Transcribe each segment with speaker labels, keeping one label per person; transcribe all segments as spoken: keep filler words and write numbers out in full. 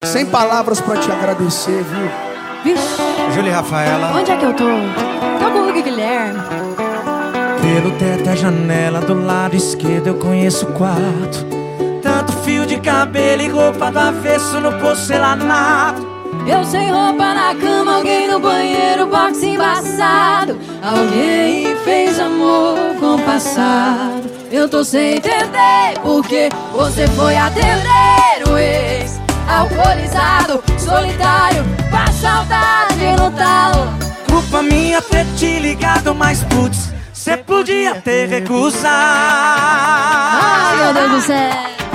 Speaker 1: Sem palavras pra te agradecer, viu?
Speaker 2: Vixe,
Speaker 3: Júlia e Rafaela.
Speaker 2: onde é que eu tô? Tô com o Hugo Guilherme.
Speaker 3: Pelo teto e a janela do lado esquerdo eu conheço o quarto. Tanto fio de cabelo e roupa do avesso no porcelanato.
Speaker 2: Eu sem roupa na cama, alguém no banheiro, box embaçado. Alguém fez amor com o passado. Eu tô sem entender porque você foi atender o ex. Alcoolizado, solitário, com a saudade no talo.
Speaker 3: Culpa minha ter te ligado, mas putz, cê podia ter recusado.
Speaker 2: Ai, meu Deus do céu.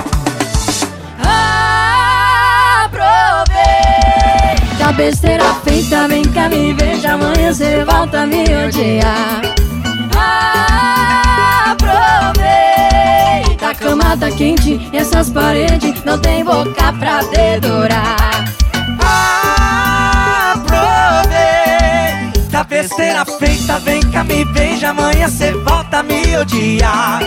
Speaker 2: Aproveita a besteira feita, vem cá me veja, amanhã cê volta a me odiar. Aproveita, a cama tá quente e essas paredes não tem boca pra dedurar.
Speaker 3: Aproveita a besteira feita, vem cá me beija, amanhã cê volta a me odiar.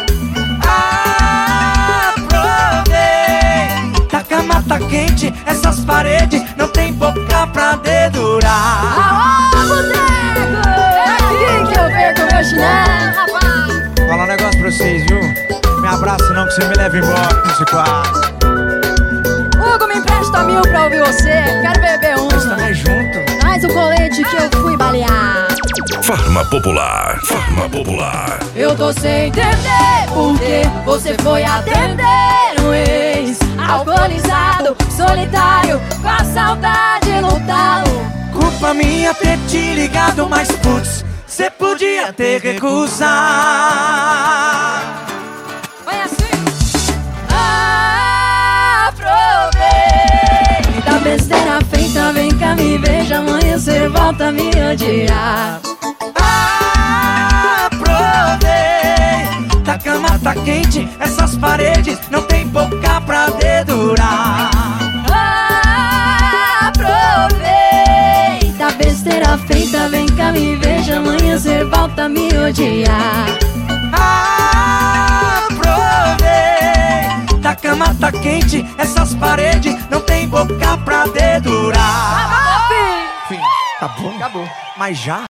Speaker 3: Aproveita, a cama tá quente, essas paredes não tem boca pra dedurar.
Speaker 2: Aô, boteco! É aqui que eu perco meu chinelo, rapaz.
Speaker 3: Falar um negócio pra vocês, viu? Me abraça não que você me leva embora desse quarto.
Speaker 2: Hugo, me empresta mil pra ouvir você. Quero beber um.
Speaker 3: Nós também junto.
Speaker 2: Traz o colete que eu fui balear.
Speaker 4: Farma Popular, Farma Popular.
Speaker 2: Eu tô sem entender porque você foi atender um ex. Alcoolizado, solitário, com a saudade no talo.
Speaker 3: Culpa minha ter te ligado, mas putz, cê podia ter recusado.
Speaker 2: Vai assim. Aproveita a besteira feita, vem cá me veja, amanhã cê volta a me odiar.
Speaker 3: Aproveita, a cama tá quente, essas paredes não tem boca pra dedurar.
Speaker 2: Aproveita a besteira feita, vem cá me veja, amanhã cê volta a me odiar.
Speaker 3: Aproveita, a cama tá quente, essas paredes não tem boca pra dedurar.
Speaker 2: Acabou,
Speaker 3: Fim, tá bom? Acabou. Mas já?